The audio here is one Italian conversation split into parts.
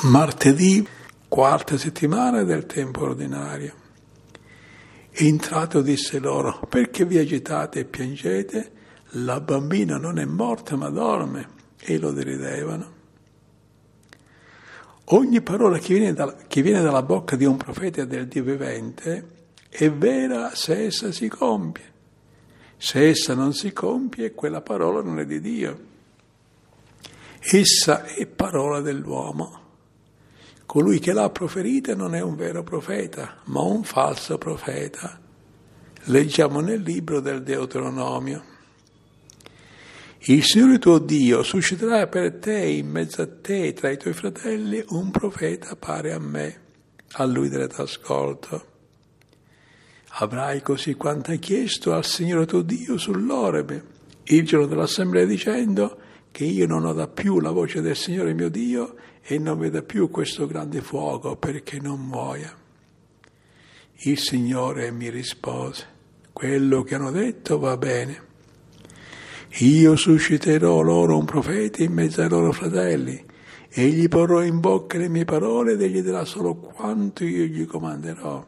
Martedì, quarta settimana del tempo ordinario. Entrato disse loro: perché vi agitate e piangete? La bambina non è morta ma dorme. E lo deridevano. Ogni parola che viene dalla bocca di un profeta del Dio vivente è vera se essa si compie. Se essa non si compie, quella parola non è di Dio. Essa è parola dell'uomo. Colui che l'ha proferita non è un vero profeta, ma un falso profeta. Leggiamo nel libro del Deuteronomio. Il Signore tuo Dio susciterà per te, in mezzo a te, tra i tuoi fratelli, un profeta pari a me. A lui darete ascolto. Avrai così quanto hai chiesto al Signore tuo Dio sull'Oreb, il giorno dell'assemblea, dicendo che io non oda più la voce del Signore mio Dio e non veda più questo grande fuoco perché non muoia. Il Signore mi rispose: quello che hanno detto va bene. Io susciterò loro un profeta in mezzo ai loro fratelli e gli porrò in bocca le mie parole ed egli dirà solo quanto io gli comanderò.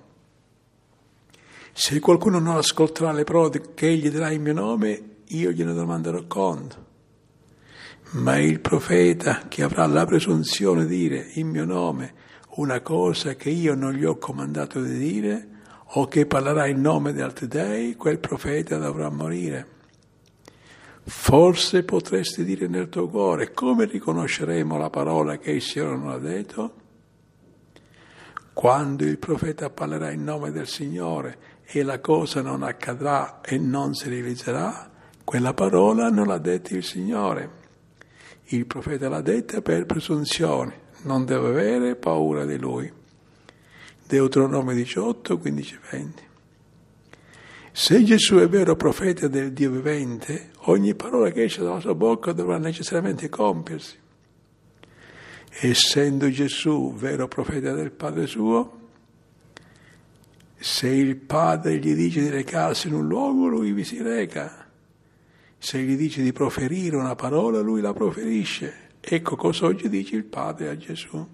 Se qualcuno non ascolterà le parole che egli dirà in mio nome, io gliene domanderò conto. Ma il profeta che avrà la presunzione di dire in mio nome una cosa che io non gli ho comandato di dire, o che parlerà in nome di altri dei, quel profeta dovrà morire. Forse potresti dire nel tuo cuore: come riconosceremo la parola che il Signore non ha detto? Quando il profeta parlerà in nome del Signore e la cosa non accadrà e non si realizzerà, quella parola non l'ha detta il Signore. Il profeta l'ha detta per presunzione, non deve avere paura di lui. Deuteronomio 18, 15, 20. Se Gesù è vero profeta del Dio vivente, ogni parola che esce dalla sua bocca dovrà necessariamente compiersi. Essendo Gesù vero profeta del Padre suo, se il Padre gli dice di recarsi in un luogo, lui vi si reca. Se gli dice di proferire una parola, lui la proferisce. Ecco cosa oggi dice il Padre a Gesù.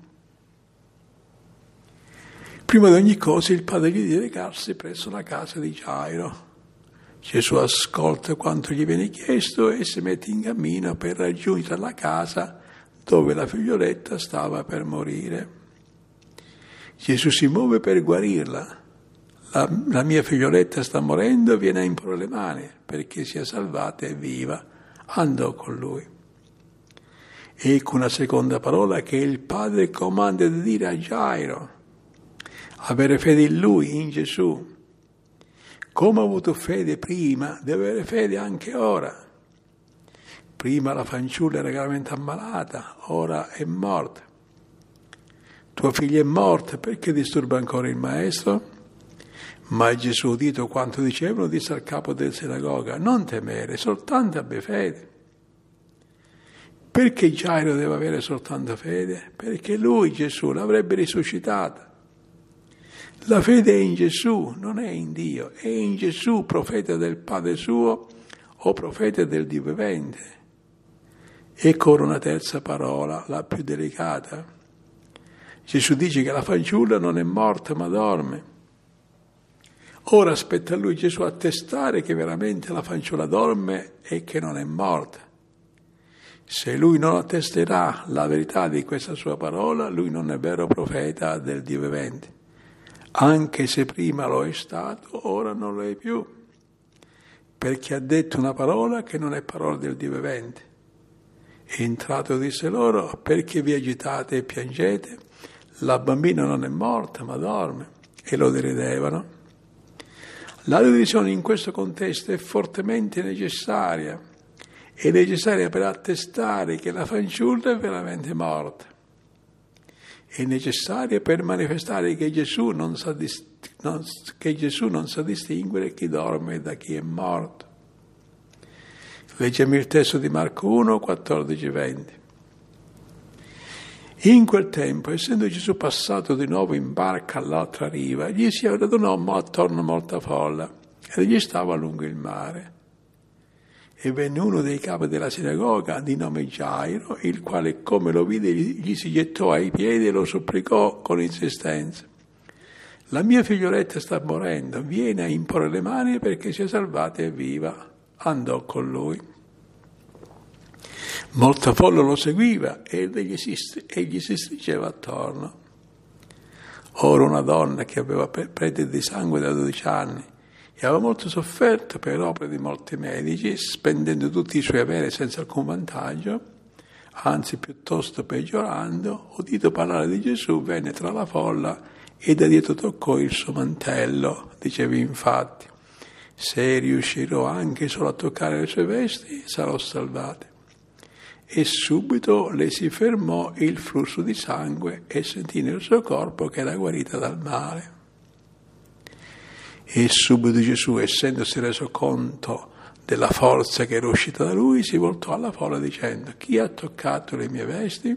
Prima di ogni cosa il Padre gli dice di recarsi presso la casa di Gairo. Gesù ascolta quanto gli viene chiesto e si mette in cammino per raggiungere la casa dove la figlioletta stava per morire. Gesù si muove per guarirla. La mia figlioletta sta morendo, viene a imporre le mani perché sia salvata e viva. Andò con lui. Ecco una seconda parola che il Padre comanda di dire a Gairo: avere fede in lui, in Gesù. Come ha avuto fede prima, deve avere fede anche ora. Prima la fanciulla era gravemente ammalata, ora è morta. Tua figlia è morta, perché disturba ancora il maestro? Ma Gesù, udito quanto dicevano, disse al capo della sinagoga: non temere, soltanto abbi fede. Perché Gairo deve avere soltanto fede? Perché lui, Gesù, l'avrebbe risuscitata. La fede è in Gesù, non è in Dio, è in Gesù, profeta del Padre suo o profeta del Dio vivente. Ecco ora una terza parola, la più delicata. Gesù dice che la fanciulla non è morta ma dorme. Ora aspetta a lui Gesù attestare che veramente la fanciulla dorme e che non è morta. Se lui non attesterà la verità di questa sua parola, lui non è vero profeta del Dio vivente. Anche se prima lo è stato, ora non lo è più, perché ha detto una parola che non è parola del Dio vivente. Entrato disse loro: perché vi agitate e piangete? La bambina non è morta ma dorme. E lo deridevano. La derisione in questo contesto è fortemente necessaria. È necessaria per attestare che la fanciulla è veramente morta. È necessaria per manifestare che Gesù non sa distinguere chi dorme da chi è morto. Leggiamo il testo di Marco 1, 14, 20. In quel tempo, essendo Gesù passato di nuovo in barca all'altra riva, gli si radunò attorno molta folla ed egli stava lungo il mare. E venne uno dei capi della sinagoga di nome Gairo, il quale, come lo vide, gli si gettò ai piedi e lo supplicò con insistenza. La mia figlioletta sta morendo, vieni a imporre le mani perché sia salvata e viva. Andò con lui. Molta folla lo seguiva e egli si stringeva attorno. Ora una donna che aveva prede di sangue da 12 anni e aveva molto sofferto per opera di molti medici, spendendo tutti i suoi averi senza alcun vantaggio, anzi piuttosto peggiorando, udito parlare di Gesù, venne tra la folla e da dietro toccò il suo mantello. Dicevi infatti, se riuscirò anche solo a toccare le sue vesti, sarò salvata. E subito le si fermò il flusso di sangue e sentì nel suo corpo che era guarita dal male. E subito Gesù, essendosi reso conto della forza che era uscita da lui, si voltò alla folla dicendo: chi ha toccato le mie vesti?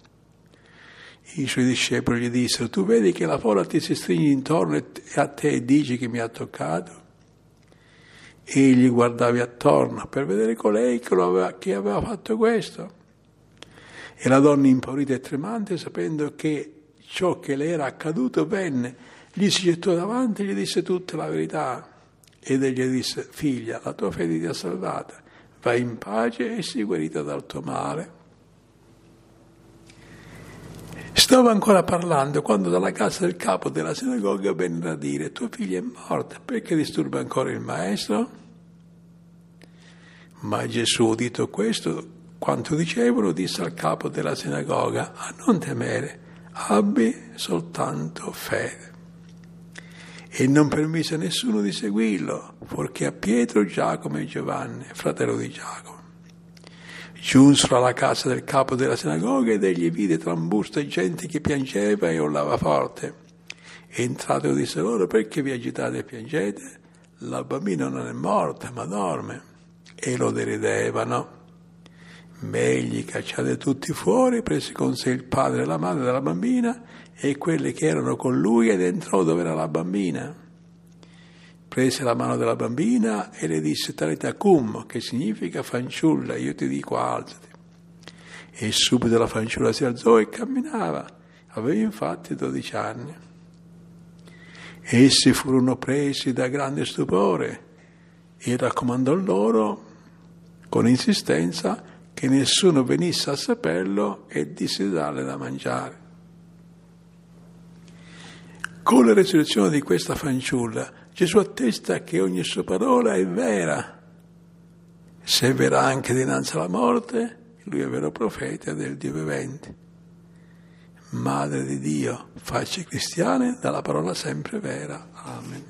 I suoi discepoli gli dissero: tu vedi che la folla ti si stringe intorno e a te dici che mi ha toccato? Egli guardava attorno per vedere colei che aveva fatto questo. E la donna, impaurita e tremante, sapendo che ciò che le era accaduto, venne, gli si gettò davanti e gli disse tutta la verità. Ed egli disse: figlia, la tua fede ti ha salvata, vai in pace e sii guarita dal tuo male. Stava ancora parlando quando dalla casa del capo della sinagoga vennero a dire: tua figlia è morta, perché disturba ancora il maestro? Ma Gesù, udito questo, quanto dicevano, disse al capo della sinagoga: a non temere, abbi soltanto fede. E non permise a nessuno di seguirlo, fuorché a Pietro, Giacomo e Giovanni, fratello di Giacomo. Giunsero alla casa del capo della sinagoga ed egli vide trambusto e gente che piangeva e urlava forte. Entrato disse loro: perché vi agitate e piangete? La bambina non è morta, ma dorme. E lo deridevano. Ma egli, cacciate tutti fuori, prese con sé il padre e la madre della bambina e quelli che erano con lui ed entrò dove era la bambina. Prese la mano della bambina e le disse: Talita cum, che significa fanciulla, io ti dico alzati. E subito la fanciulla si alzò e camminava, aveva infatti 12 anni. Essi furono presi da grande stupore e raccomandò loro con insistenza che nessuno venisse a saperlo e disse darle da mangiare. Con la resurrezione di questa fanciulla, Gesù attesta che ogni sua parola è vera. Se è vera anche dinanzi alla morte, lui è vero profeta del Dio vivente. Madre di Dio, facce cristiane dalla parola sempre vera. Amen.